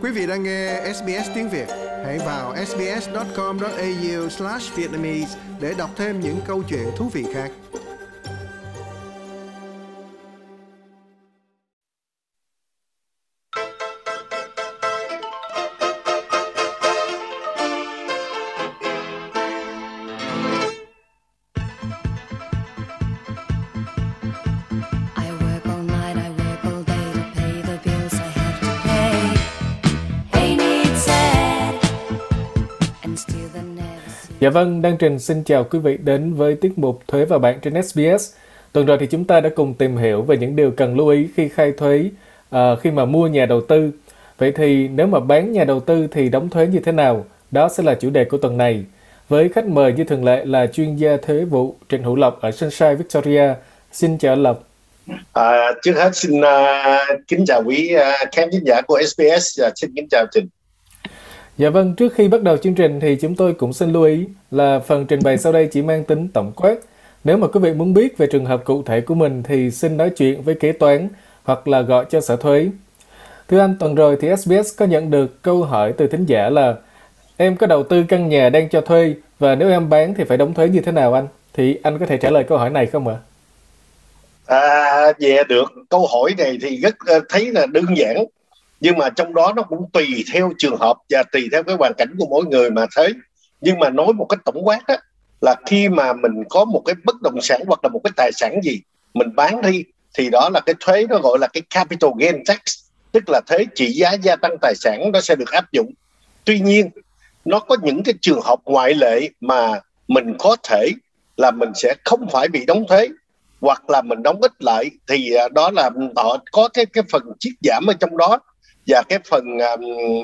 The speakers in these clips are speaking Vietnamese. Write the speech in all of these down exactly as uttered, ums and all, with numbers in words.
Quý vị đang nghe ét bê ét tiếng Việt. Hãy vào ét bê ét chấm com chấm a u slash vietnamese để đọc thêm những câu chuyện thú vị khác. Dạ vâng, Đăng Trình xin chào quý vị đến với tiết mục Thuế và Bạn trên ét bê ét. Tuần rồi thì chúng ta đã cùng tìm hiểu về những điều cần lưu ý khi khai thuế uh, khi mà mua nhà đầu tư. Vậy thì nếu mà bán nhà đầu tư thì đóng thuế như thế nào? Đó sẽ là chủ đề của tuần này. Với khách mời như thường lệ là chuyên gia thuế vụ Trịnh Hữu Lộc ở Sunshine, Victoria. Xin chào Lộc. À, trước hết xin uh, kính chào quý uh, khán giả của ét bê ét và xin kính chào Trình. Dạ vâng, trước khi bắt đầu chương trình thì chúng tôi cũng xin lưu ý là phần trình bày sau đây chỉ mang tính tổng quát. Nếu mà quý vị muốn biết về trường hợp cụ thể của mình thì xin nói chuyện với kế toán hoặc là gọi cho sở thuế. Thưa anh, tuần rồi thì ét bê ét có nhận được câu hỏi từ thính giả là em có đầu tư căn nhà đang cho thuê và nếu em bán thì phải đóng thuế như thế nào anh? Thì anh có thể trả lời câu hỏi này không ạ? À, dạ được. Câu hỏi này thì rất thấy là đơn giản. Nhưng mà trong đó nó cũng tùy theo trường hợp và tùy theo cái hoàn cảnh của mỗi người mà thế. Nhưng mà nói một cách tổng quát á, là khi mà mình có một cái bất động sản hoặc là một cái tài sản gì mình bán đi thì đó là cái thuế nó gọi là cái capital gain tax, tức là thuế trị giá gia tăng tài sản nó sẽ được áp dụng. Tuy nhiên nó có những cái trường hợp ngoại lệ mà mình có thể là mình sẽ không phải bị đóng thuế hoặc là mình đóng ít lại thì đó là họ có cái cái phần chiết giảm ở trong đó và cái phần um,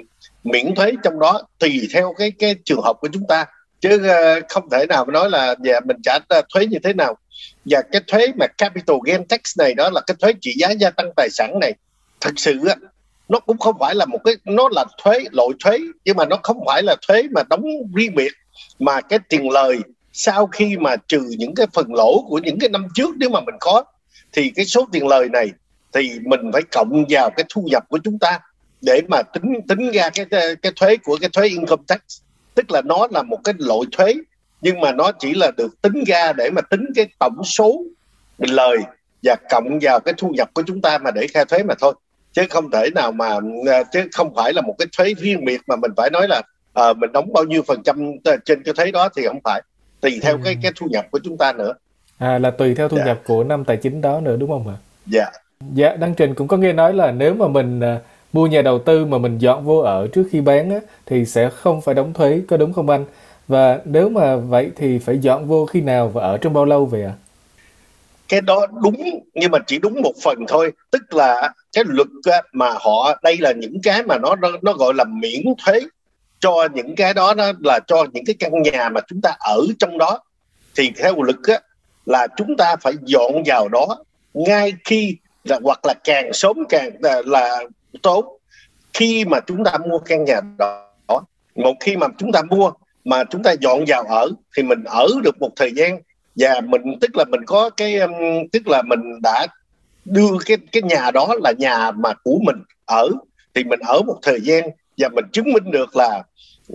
miễn thuế trong đó tùy theo cái cái trường hợp của chúng ta, chứ uh, không thể nào nói là dạ, mình trả thuế như thế nào. Và cái thuế mà capital gain tax này, đó là cái thuế trị giá gia tăng tài sản này, thật sự á, nó cũng không phải là một cái, nó là thuế, loại thuế, nhưng mà nó không phải là thuế mà đóng riêng biệt, mà cái tiền lời sau khi mà trừ những cái phần lỗ của những cái năm trước nếu mà mình có, thì cái số tiền lời này thì mình phải cộng vào cái thu nhập của chúng ta để mà tính tính ra cái cái thuế của cái thuế income tax, tức là nó là một cái loại thuế nhưng mà nó chỉ là được tính ra để mà tính cái tổng số lời và cộng vào cái thu nhập của chúng ta mà để khai thuế mà thôi, chứ không thể nào mà chứ không phải là một cái thuế riêng biệt mà mình phải nói là à, mình đóng bao nhiêu phần trăm trên cái thuế đó, thì không phải, tùy theo cái cái thu nhập của chúng ta nữa. À, là tùy theo thu dạ. nhập của năm tài chính đó nữa đúng không ạ? Dạ. Dạ, Đăng Trình cũng có nghe nói là nếu mà mình uh, mua nhà đầu tư mà mình dọn vô ở trước khi bán á, thì sẽ không phải đóng thuế, có đúng không anh? Và nếu mà vậy thì phải dọn vô khi nào và ở trong bao lâu vậy ạ? À? Cái đó đúng, nhưng mà chỉ đúng một phần thôi. Tức là cái luật mà họ, đây là những cái mà nó, nó, nó gọi là miễn thuế cho những cái đó, đó là cho những cái căn nhà mà chúng ta ở trong đó. Thì theo luật á, là chúng ta phải dọn vào đó ngay khi, là, hoặc là càng sớm càng là, là tốt. Khi mà chúng ta mua căn nhà đó, một khi mà chúng ta mua mà chúng ta dọn vào ở thì mình ở được một thời gian, và mình tức là mình có cái um, tức là mình đã đưa cái cái nhà đó là nhà mà của mình ở, thì mình ở một thời gian và mình chứng minh được là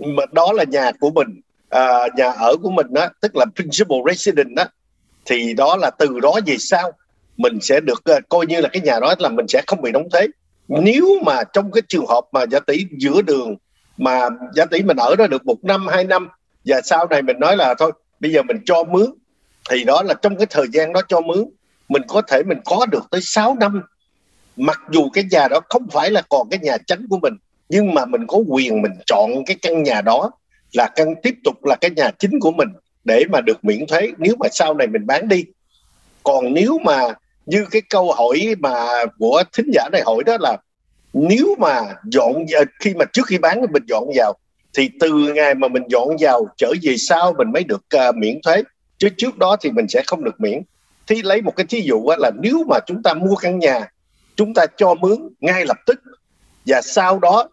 đó là nhà của mình, à, nhà ở của mình đó, tức là principal resident đó, thì đó là từ đó về sau mình sẽ được uh, coi như là cái nhà đó là mình sẽ không bị đóng thuế. Nếu mà trong cái trường hợp mà giả tỷ giữa đường mà giả tỷ mình ở đó được một năm hai năm và sau này mình nói là thôi bây giờ mình cho mướn, thì đó là trong cái thời gian đó cho mướn mình có thể mình có được tới sáu năm, mặc dù cái nhà đó không phải là còn cái nhà chính của mình, nhưng mà mình có quyền mình chọn cái căn nhà đó là căn tiếp tục là cái nhà chính của mình để mà được miễn thuế nếu mà sau này mình bán đi. Còn nếu mà như cái câu hỏi mà của thính giả này hỏi đó là nếu mà dọn khi mà trước khi bán mình dọn vào thì từ ngày mà mình dọn vào trở về sau mình mới được uh, miễn thuế, chứ trước đó thì mình sẽ không được miễn. Thì lấy một cái thí dụ là nếu mà chúng ta mua căn nhà, chúng ta cho mướn ngay lập tức và sau đó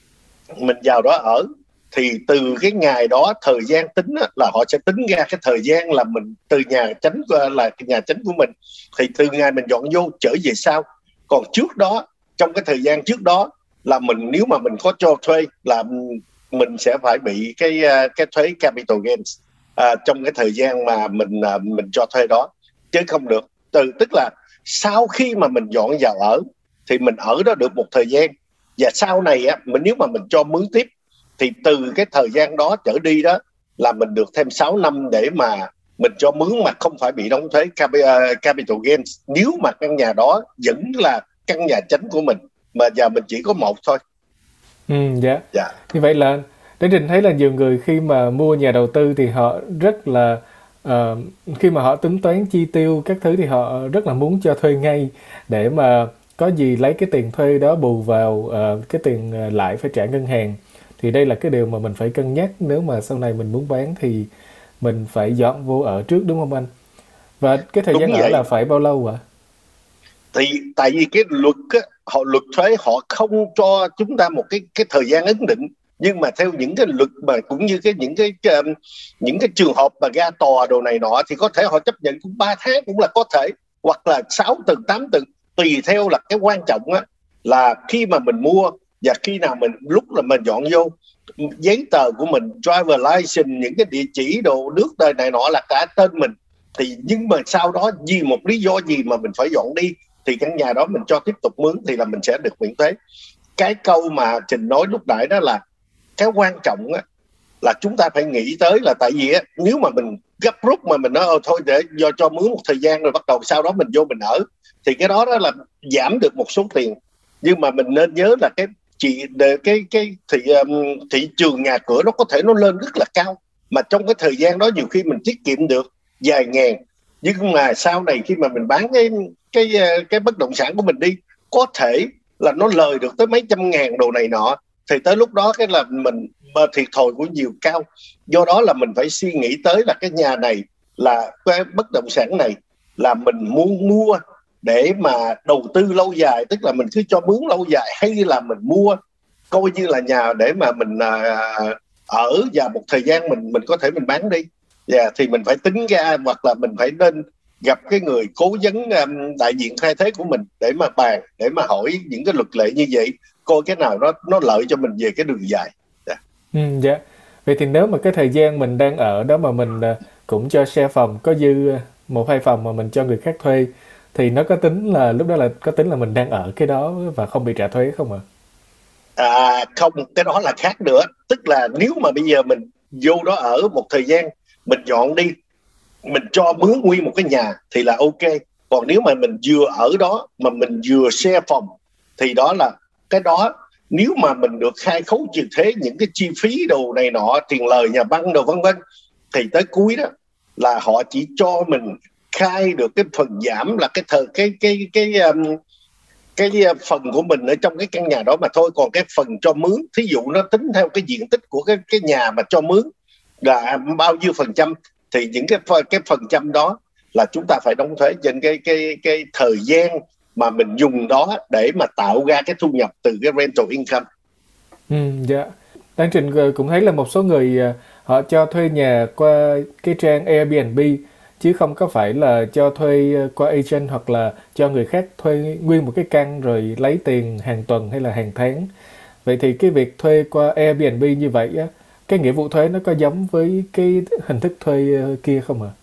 mình vào đó ở, thì từ cái ngày đó thời gian tính là họ sẽ tính ra cái thời gian là mình từ nhà chính là nhà chính của mình, thì từ ngày mình dọn vô trở về sau. Còn trước đó, trong cái thời gian trước đó là mình nếu mà mình có cho thuê là mình sẽ phải bị cái cái thuế capital gains à, trong cái thời gian mà mình mình cho thuê đó, chứ không được từ tức là sau khi mà mình dọn vào ở thì mình ở đó được một thời gian, và sau này á mình nếu mà mình cho mướn tiếp thì từ cái thời gian đó trở đi đó là mình được thêm sáu năm để mà mình cho mướn mà không phải bị đóng thuế capital gains nếu mà căn nhà đó vẫn là căn nhà chính của mình mà giờ mình chỉ có một thôi. Ừ, dạ. Dạ. Như vậy là Đến Trình thấy là nhiều người khi mà mua nhà đầu tư thì họ rất là uh, khi mà họ tính toán chi tiêu các thứ thì họ rất là muốn cho thuê ngay để mà có gì lấy cái tiền thuê đó bù vào uh, cái tiền lãi phải trả ngân hàng. Thì đây là cái điều mà mình phải cân nhắc nếu mà sau này mình muốn bán thì mình phải dọn vô ở trước, đúng không anh? Và cái thời Đúng gian ở vậy. là phải bao lâu ạ? À? Thì tại vì cái luật á, họ luật thuế họ không cho chúng ta một cái cái thời gian ấn định, nhưng mà theo những cái luật mà cũng như cái những cái, cái những cái trường hợp mà ra tòa đồ này nọ thì có thể họ chấp nhận cũng ba tháng cũng là có thể, hoặc là sáu tuần, tám tuần, tùy theo là cái quan trọng á là khi mà mình mua và khi nào mình lúc là mình dọn vô giấy tờ của mình, driver license, những cái địa chỉ đồ nước đời này nọ là cả tên mình. Thì nhưng mà sau đó vì một lý do gì mà mình phải dọn đi thì căn nhà đó mình cho tiếp tục mướn thì là mình sẽ được miễn thuế. Cái câu mà Trình nói lúc nãy đó là cái quan trọng á, là chúng ta phải nghĩ tới là tại vì á, nếu mà mình gấp rút mà mình nói ờ, thôi để do cho mướn một thời gian rồi bắt đầu sau đó mình vô mình ở thì cái đó đó là giảm được một số tiền, nhưng mà mình nên nhớ là cái chị để cái cái thị thị trường nhà cửa nó có thể nó lên rất là cao, mà trong cái thời gian đó nhiều khi mình tiết kiệm được vài ngàn, nhưng mà sau này khi mà mình bán cái cái cái bất động sản của mình đi có thể là nó lời được tới mấy trăm ngàn đồ này nọ, thì tới lúc đó cái là mình thiệt thòi của nhiều cao. Do đó là mình phải suy nghĩ tới là cái nhà này là cái bất động sản này là mình muốn mua để mà đầu tư lâu dài, tức là mình cứ cho mướn lâu dài, hay là mình mua coi như là nhà để mà mình à, ở và một thời gian mình mình có thể mình bán đi. Dạ, thì mình phải tính ra, hoặc là mình phải nên gặp cái người cố vấn um, đại diện thay thế của mình để mà bàn, để mà hỏi những cái luật lệ như vậy, coi cái nào nó nó lợi cho mình về cái đường dài. Dạ. Ừ, dạ. Vậy thì nếu mà cái thời gian mình đang ở đó mà mình cũng cho share phòng, có dư một hai phòng mà mình cho người khác thuê, thì nó có tính là lúc đó là có tính là mình đang ở cái đó và không bị trả thuế không ạ? À? À, không, cái đó là khác nữa. Tức là nếu mà bây giờ mình vô đó ở một thời gian, mình dọn đi, mình cho mướn nguyên một cái nhà thì là ok. Còn nếu mà mình vừa ở đó mà mình vừa share phòng thì đó là cái đó, nếu mà mình được khai khấu trừ thuế những cái chi phí đồ này nọ, tiền lời nhà băng đồ vân vân, thì tới cuối đó là họ chỉ cho mình khai được cái phần giảm là cái thời cái cái cái um, cái phần của mình ở trong cái căn nhà đó mà thôi. Còn cái phần cho mướn, thí dụ nó tính theo cái diện tích của cái cái nhà mà cho mướn là bao nhiêu phần trăm, thì những cái cái phần trăm đó là chúng ta phải đóng thuế trên cái cái cái thời gian mà mình dùng đó để mà tạo ra cái thu nhập từ cái rental income. Ừ, dạ. Đang Trình cũng thấy là một số người họ cho thuê nhà qua cái trang Airbnb chứ không có phải là cho thuê qua agent hoặc là cho người khác thuê nguyên một cái căn rồi lấy tiền hàng tuần hay là hàng tháng. Vậy thì cái việc thuê qua Airbnb như vậy á, cái nghĩa vụ thuế nó có giống với cái hình thức thuê kia không ạ? À?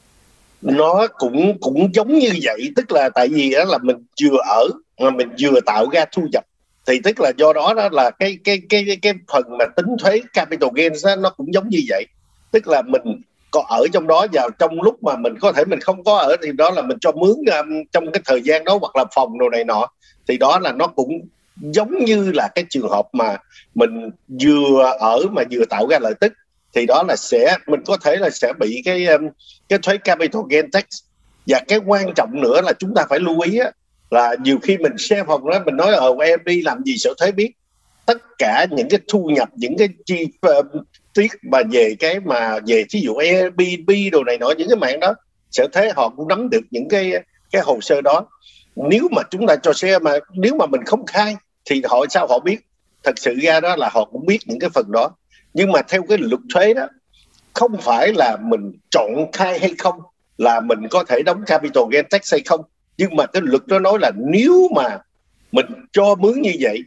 Nó cũng cũng giống như vậy, tức là tại vì đó là mình vừa ở mà mình vừa tạo ra thu nhập, thì tức là do đó đó là cái cái cái cái, cái phần mà tính thuế capital gains đó, nó cũng giống như vậy. Tức là mình có ở trong đó vào trong lúc mà mình có thể mình không có ở thì đó là mình cho mướn um, trong cái thời gian đó, hoặc là phòng đồ này nọ, thì đó là nó cũng giống như là cái trường hợp mà mình vừa ở mà vừa tạo ra lợi tức, thì đó là sẽ mình có thể là sẽ bị cái cái thuế capital gain tax. Và cái quan trọng nữa là chúng ta phải lưu ý á, là nhiều khi mình share phòng đó mình nói ở Airbnb làm gì sở thuế biết. Tất cả những cái thu nhập, những cái chi uh, tiết mà về cái mà về thí dụ Airbnb đồ này nọ, những cái mạng đó sở thuế họ cũng nắm được những cái cái hồ sơ đó. Nếu mà chúng ta cho share mà nếu mà mình không khai thì họ sao họ biết? Thật sự ra đó là họ cũng biết những cái phần đó. Nhưng mà theo cái luật thuế đó, không phải là mình chọn khai hay không là mình có thể đóng capital gain tax hay không. Nhưng mà cái luật đó nói là nếu mà mình cho mướn như vậy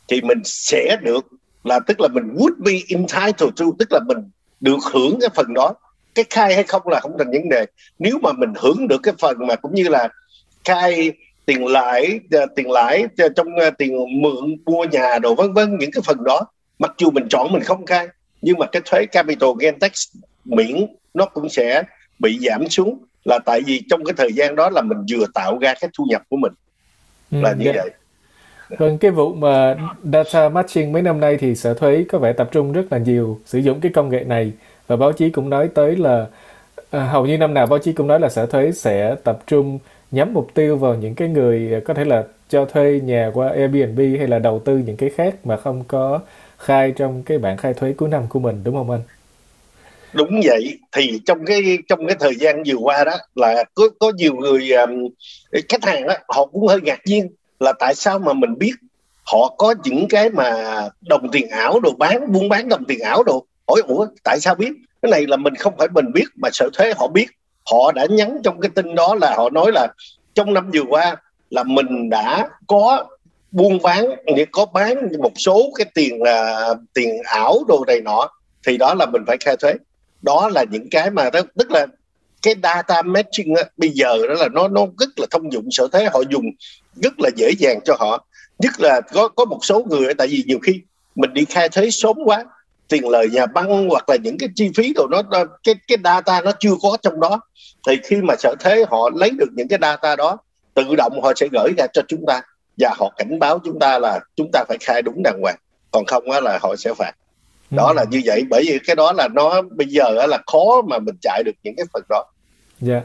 thì mình sẽ được, là tức là mình would be entitled to, tức là mình được hưởng cái phần đó. Cái khai hay không là không thành vấn đề. Nếu mà mình hưởng được cái phần mà cũng như là khai tiền lãi, tiền lãi trong tiền mượn mua nhà đồ vân vân, những cái phần đó mặc dù mình chọn mình không khai, nhưng mà cái thuế capital gain tax miễn nó cũng sẽ bị giảm xuống, là tại vì trong cái thời gian đó là mình vừa tạo ra cái thu nhập của mình, là Ừ, như dạ. vậy. Vâng, cái vụ mà data matching mấy năm nay thì Sở Thuế có vẻ tập trung rất là nhiều sử dụng cái công nghệ này, và báo chí cũng nói tới là à, hầu như năm nào báo chí cũng nói là Sở Thuế sẽ tập trung nhắm mục tiêu vào những cái người có thể là cho thuê nhà qua Airbnb hay là đầu tư những cái khác mà không có khai trong cái bản khai thuế cuối năm của mình, đúng không anh? Đúng vậy. Thì trong cái trong cái thời gian vừa qua đó là có có nhiều người um, khách hàng đó, họ cũng hơi ngạc nhiên là tại sao mà mình biết họ có những cái mà đồng tiền ảo đồ, bán buôn bán đồng tiền ảo đồ. Hỏi ủa tại sao biết? Cái này là mình không phải mình biết mà Sở Thuế họ biết. Họ đã nhắn trong cái tin đó là họ nói là trong năm vừa qua là mình đã có buôn bán, có bán một số cái tiền uh, tiền ảo đồ này nọ, thì đó là mình phải khai thuế. Đó là những cái mà đó, tức là cái data matching á, bây giờ đó là nó nó rất là thông dụng. Sở Thuế họ dùng rất là dễ dàng cho họ. Nhất là có có một số người, tại vì nhiều khi mình đi khai thuế sớm quá, tiền lời nhà băng hoặc là những cái chi phí đồ nó, nó cái cái data nó chưa có trong đó, thì khi mà Sở Thuế họ lấy được những cái data đó, tự động họ sẽ gửi ra cho chúng ta và họ cảnh báo chúng ta là chúng ta phải khai đúng đàng hoàng, còn không á là họ sẽ phạt. Đó là như vậy. Bởi vì cái đó là nó bây giờ là khó mà mình chạy được những cái phần đó. Dạ.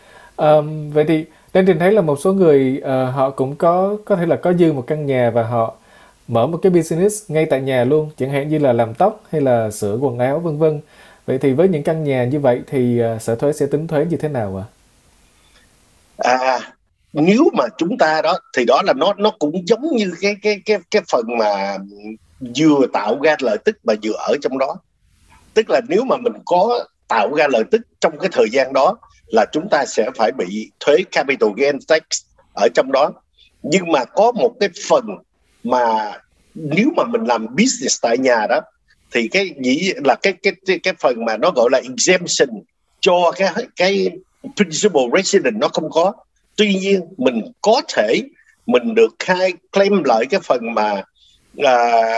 Um, vậy thì Đan Trình thấy là một số người uh, họ cũng có có thể là có dư một căn nhà và họ mở một cái business ngay tại nhà luôn, chẳng hạn như là làm tóc hay là sửa quần áo vân vân. Vậy thì với những căn nhà như vậy thì uh, Sở Thuế sẽ tính thuế như thế nào ạ? À? à nếu mà chúng ta đó thì đó là nó nó cũng giống như cái cái cái cái phần mà vừa tạo ra lợi tức mà vừa ở trong đó. Tức là nếu mà mình có tạo ra lợi tức trong cái thời gian đó là chúng ta sẽ phải bị thuế capital gain tax ở trong đó. Nhưng mà có một cái phần mà nếu mà mình làm business tại nhà đó thì cái nghĩ là cái cái cái cái phần mà nó gọi là exemption cho cái cái principal resident nó không có. Tuy nhiên mình có thể mình được khai claim lại cái phần mà à,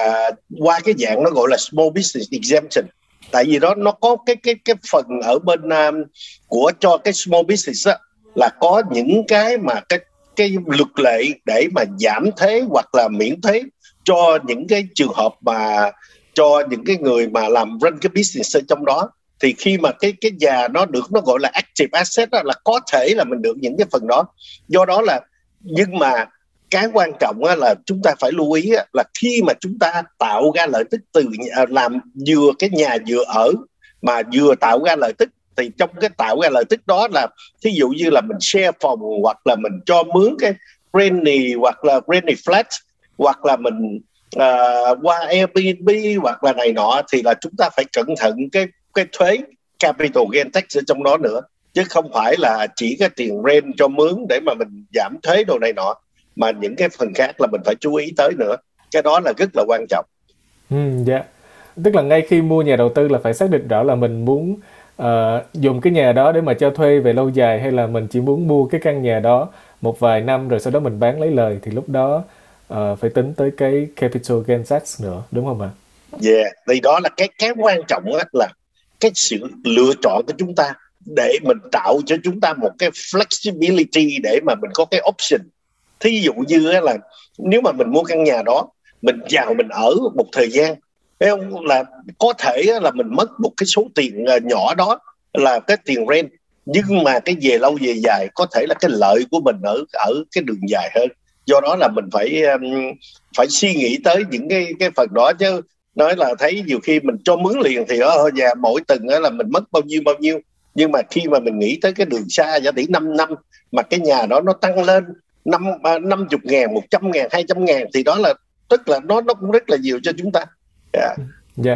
qua cái dạng nó gọi là small business exemption. Tại vì đó nó có cái cái cái phần ở bên um, của cho cái small business á, là có những cái mà cái cái luật lệ để mà giảm thuế hoặc là miễn thuế cho những cái trường hợp mà cho những cái người mà làm run cái business ở trong đó. Thì khi mà cái cái nhà nó được nó gọi là active asset đó, là có thể là mình được những cái phần đó. Do đó là, nhưng mà cái quan trọng là chúng ta phải lưu ý là khi mà chúng ta tạo ra lợi tức từ làm vừa cái nhà vừa ở mà vừa tạo ra lợi tức, thì trong cái tạo ra lợi tức đó là thí dụ như là mình share phòng, hoặc là mình cho mướn cái granny hoặc là granny flat, hoặc là mình uh, qua Airbnb hoặc là này nọ, thì là chúng ta phải cẩn thận cái cái thuế capital gain tax ở trong đó nữa, chứ không phải là chỉ cái tiền rent cho mướn để mà mình giảm thuế đồ này nọ, mà những cái phần khác là mình phải chú ý tới nữa. Cái đó là rất là quan trọng. Ừ, dạ. Tức là ngay khi mua nhà đầu tư là phải xác định rõ là mình muốn uh, dùng cái nhà đó để mà cho thuê về lâu dài, hay là mình chỉ muốn mua cái căn nhà đó một vài năm rồi sau đó mình bán lấy lời, thì lúc đó uh, phải tính tới cái capital gain tax nữa, đúng không ạ? Yeah, thì đó là cái cái quan trọng đó, là cái sự lựa chọn của chúng ta để mình tạo cho chúng ta một cái flexibility để mà mình có cái option. Thí dụ như là nếu mà mình mua căn nhà đó, mình vào mình ở một thời gian, thấy không, là có thể là mình mất một cái số tiền nhỏ đó là cái tiền rent, nhưng mà cái về lâu về dài có thể là cái lợi của mình ở ở cái đường dài hơn. Do đó là mình phải phải suy nghĩ tới những cái cái phần đó, chứ nói là thấy nhiều khi mình cho mướn liền thì ở nhà mỗi tuần là mình mất bao nhiêu bao nhiêu, nhưng mà khi mà mình nghĩ tới cái đường xa giả tỷ năm năm mà cái nhà đó nó tăng lên năm năm chục ngàn, một trăm ngàn, hai trăm ngàn, thì đó là tức là nó nó cũng rất là nhiều cho chúng ta. Yeah. Dạ.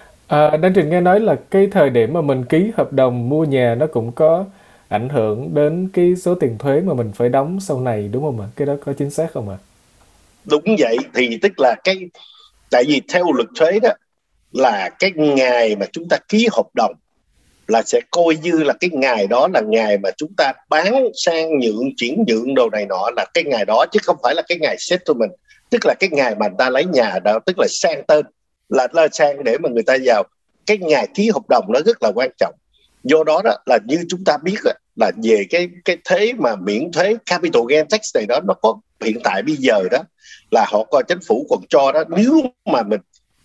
À, Đan Trình nghe nói là cái thời điểm mà mình ký hợp đồng mua nhà nó cũng có ảnh hưởng đến cái số tiền thuế mà mình phải đóng sau này, đúng không ạ? Cái đó có chính xác không ạ? Đúng vậy, thì tức là cái, tại vì theo luật thuế đó là cái ngày mà chúng ta ký hợp đồng là sẽ coi như là cái ngày đó là ngày mà chúng ta bán sang nhượng, chuyển nhượng đồ này nọ, là cái ngày đó, chứ không phải là cái ngày settlement, tức là cái ngày mà người ta lấy nhà đó, tức là sang tên, là, là sang để mà người ta vào. Cái ngày ký hợp đồng nó rất là quan trọng. Do đó đó là như chúng ta biết đó, là về cái cái thế mà miễn thuế capital gain tax này đó, nó có hiện tại bây giờ đó là họ coi chính phủ còn cho đó, nếu mà mình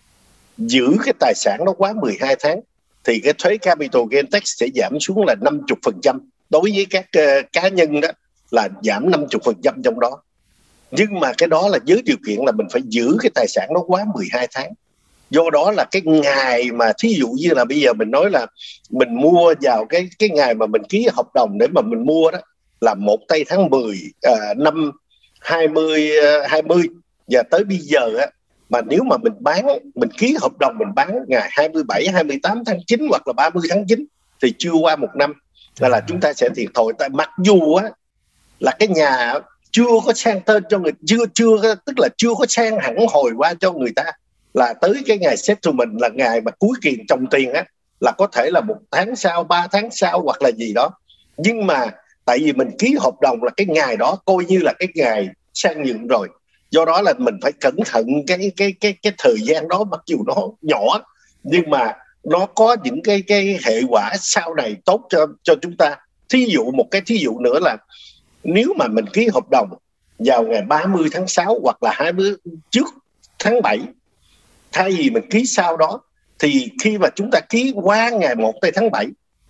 giữ cái tài sản nó quá mười hai tháng thì cái thuế capital gain tax sẽ giảm xuống là năm mươi phần trăm. Đối với các uh, cá nhân đó là giảm năm mươi phần trăm trong đó. Nhưng mà cái đó là với điều kiện là mình phải giữ cái tài sản nó quá mười hai tháng. Do đó là cái ngày mà thí dụ như là bây giờ mình nói là mình mua vào cái cái ngày mà mình ký hợp đồng để mà mình mua đó là một tây tháng mười uh, năm hai mươi hai mươi, và tới bây giờ á, mà nếu mà mình bán, mình ký hợp đồng mình bán ngày hai mươi bảy, hai mươi tám tháng chín hoặc là ba mươi tháng chín thì chưa qua một năm là là chúng ta sẽ thiệt thòi. Tại mặc dù á là cái nhà chưa có sang tên cho người, chưa chưa tức là chưa có sang hẳn hồi qua cho người ta, là tới cái ngày settlement là ngày mà cuối kỳ trồng tiền á, là có thể là một tháng sau, ba tháng sau hoặc là gì đó. Nhưng mà tại vì mình ký hợp đồng là cái ngày đó coi như là cái ngày sang nhượng rồi. Do đó là mình phải cẩn thận cái cái cái cái thời gian đó, mặc dù nó nhỏ nhưng mà nó có những cái cái hệ quả sau này tốt cho cho chúng ta. Thí dụ một cái thí dụ nữa là nếu mà mình ký hợp đồng vào ngày ba mươi tháng sáu hoặc là hai mươi trước tháng bảy, thay vì mình ký sau đó, thì khi mà chúng ta ký qua ngày một tháng bảy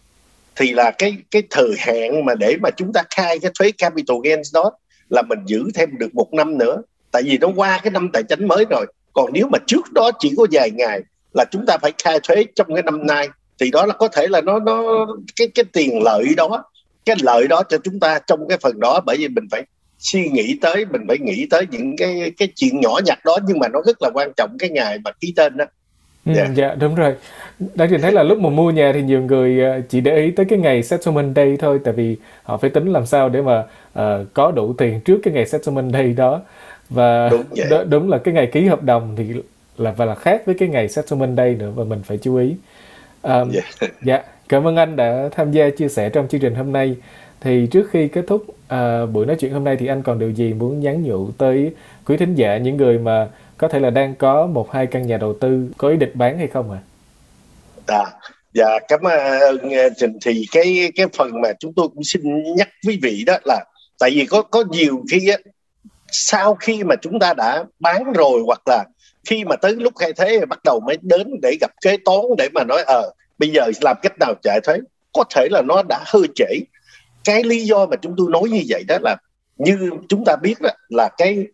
thì là cái cái thời hạn mà để mà chúng ta khai cái thuế capital gains đó là mình giữ thêm được một năm nữa, tại vì nó qua cái năm tài chính mới rồi. Còn nếu mà trước đó chỉ có vài ngày là chúng ta phải khai thuế trong cái năm nay, thì đó là có thể là nó nó cái cái tiền lợi đó, cái lợi đó cho chúng ta trong cái phần đó. Bởi vì mình phải suy nghĩ tới, mình phải nghĩ tới những cái cái chuyện nhỏ nhặt đó, nhưng mà nó rất là quan trọng cái ngày mà ký tên đó. Ừ, Yeah. dạ đúng rồi. Đáng trình thấy là lúc mà mua nhà thì nhiều người chỉ để ý tới cái ngày settlement day thôi, tại vì họ phải tính làm sao để mà uh, có đủ tiền trước cái ngày settlement day đó. Và đúng, đó, đúng là cái ngày ký hợp đồng thì là và là khác với cái ngày settlement day nữa, và mình phải chú ý. Um, yeah. Dạ, cảm ơn anh đã tham gia chia sẻ trong chương trình hôm nay. Thì trước khi kết thúc uh, buổi nói chuyện hôm nay thì anh còn điều gì muốn nhắn nhủ tới quý thính giả, những người mà có thể là đang có một hai căn nhà đầu tư có ý định bán hay không ạ? À? À, dạ cảm ơn Trình. Thì cái cái phần mà chúng tôi cũng xin nhắc quý vị đó là tại vì có có nhiều khi á, sau khi mà chúng ta đã bán rồi, hoặc là khi mà tới lúc khai thuế bắt đầu mới đến để gặp kế toán để mà nói ờ à, bây giờ làm cách nào chạy thuế, có thể là nó đã hơi trễ. Cái lý do mà chúng tôi nói như vậy đó là như chúng ta biết đó là cái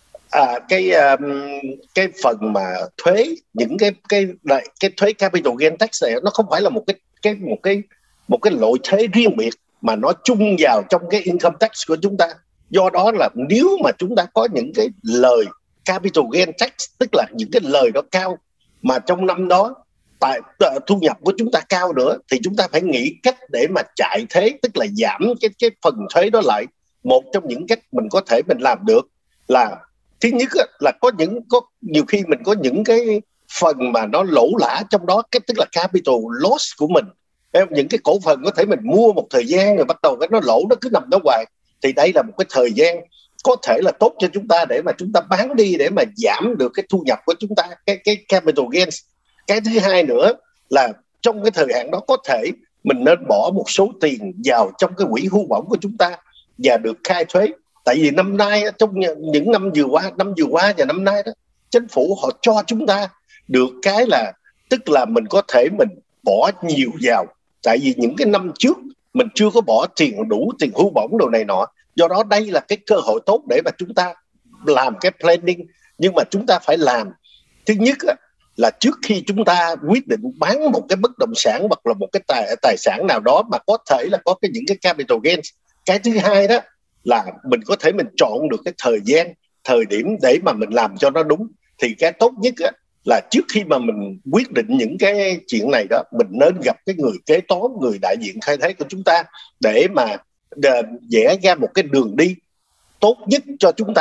à, cái um, cái phần mà thuế, những cái cái cái thuế capital gain tax này nó không phải là một cái cái một cái một cái loại thuế riêng biệt mà nó chung vào trong cái income tax của chúng ta. Do đó là nếu mà chúng ta có những cái lời capital gain tax, tức là những cái lời đó cao, mà trong năm đó tại thu nhập của chúng ta cao nữa, thì chúng ta phải nghĩ cách để mà chạy thuế, tức là giảm cái cái phần thuế đó lại. Một trong những cách mình có thể mình làm được là thứ nhất là có những có nhiều khi mình có những cái phần mà nó lỗ lã trong đó, cái tức là capital loss của mình. Những cái cổ phần có thể mình mua một thời gian rồi bắt đầu cái nó lỗ, nó cứ nằm đó hoài, thì đây là một cái thời gian có thể là tốt cho chúng ta để mà chúng ta bán đi để mà giảm được cái thu nhập của chúng ta, cái cái capital gains. Cái thứ hai nữa là trong cái thời hạn đó có thể mình nên bỏ một số tiền vào trong cái quỹ hưu bổng của chúng ta và được khai thuế. Tại vì năm nay, trong những năm vừa qua, năm vừa qua và năm nay đó, chính phủ họ cho chúng ta được cái là tức là mình có thể mình bỏ nhiều vào. Tại vì những cái năm trước mình chưa có bỏ tiền đủ tiền hưu bổng đồ này nọ. Do đó đây là cái cơ hội tốt để mà chúng ta làm cái planning. Nhưng mà chúng ta phải làm, thứ nhất là trước khi chúng ta quyết định bán một cái bất động sản hoặc là một cái tài, tài sản nào đó mà có thể là có cái những cái capital gains. Cái thứ hai đó là mình có thể mình chọn được cái thời gian, thời điểm để mà mình làm cho nó đúng. Thì cái tốt nhất á, là trước khi mà mình quyết định những cái chuyện này đó, mình nên gặp cái người kế toán, người đại diện khai thuế của chúng ta để mà vẽ ra một cái đường đi tốt nhất cho chúng ta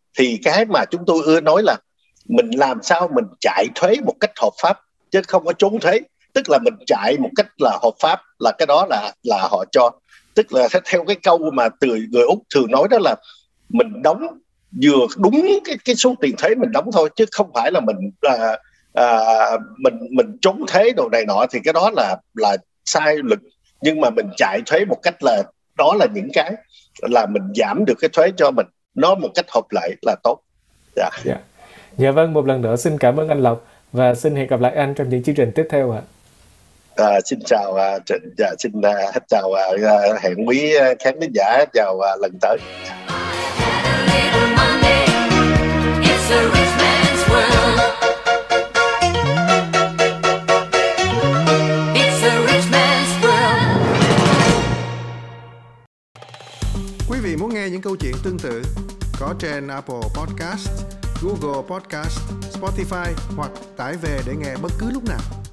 thì cái mà chúng tôi ưa nói là mình làm sao mình chạy thuế một cách hợp pháp chứ không có trốn thuế. Tức là mình chạy một cách là hợp pháp, là cái đó là là họ cho. Tức là theo cái câu mà từ người Úc thường nói đó là mình đóng vừa đúng cái cái số tiền thuế mình đóng thôi, chứ không phải là mình à, à, mình mình trốn thuế đồ này nọ, thì cái đó là là sai luật. Nhưng mà mình chạy thuế một cách là đó là những cái là mình giảm được cái thuế cho mình nó một cách hợp lệ là tốt. Dạ. Dạ. Dạ vâng, một lần nữa xin cảm ơn anh Lộc và xin hẹn gặp lại anh trong những chương trình tiếp theo ạ. À, xin chào, à, dạ, xin à, chào à, hẹn quý khán thính giả vào à, lần tới. Quý vị muốn nghe những câu chuyện tương tự có trên Apple Podcast, Google Podcast, Spotify hoặc tải về để nghe bất cứ lúc nào.